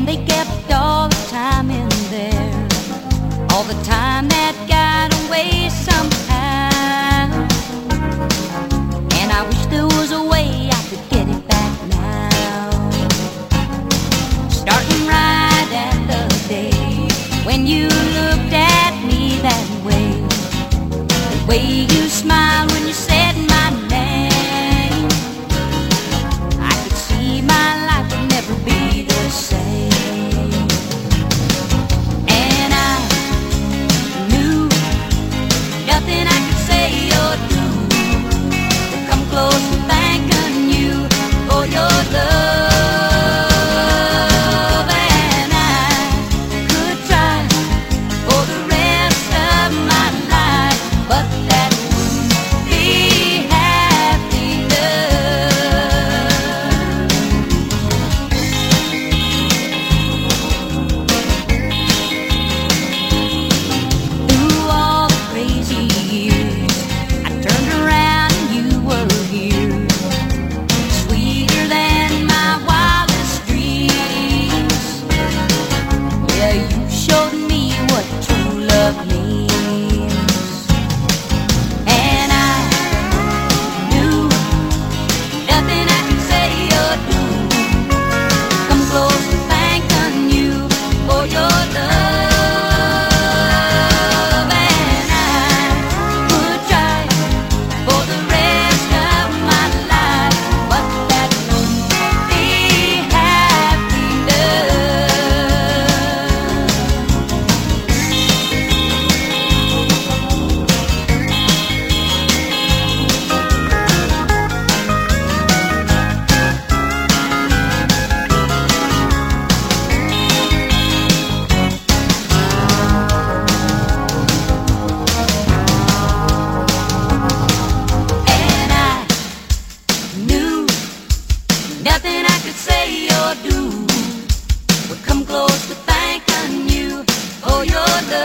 they kept all the time in there, all the time that got away somehow. And I wish there was a way I could get it back now. Starting right at the day when you looked at me that way, the way you smiled when you said my name, I could see my life would never be the same. And I knew nothing I could say or do would come close to thanking you for your love. And I could try for the rest of my life, but that wouldn't be happiness. Through all the crazy years, I turned around and you were here, sweeter than my wildest dreams. Yeah, you showed me what true love means. And I knew nothing I could say or do come close to thanking you for your love. And I would try for the rest of my life, but that wouldn't be happiness. And I knew nothing I could say or do would come close to thanking you for your love.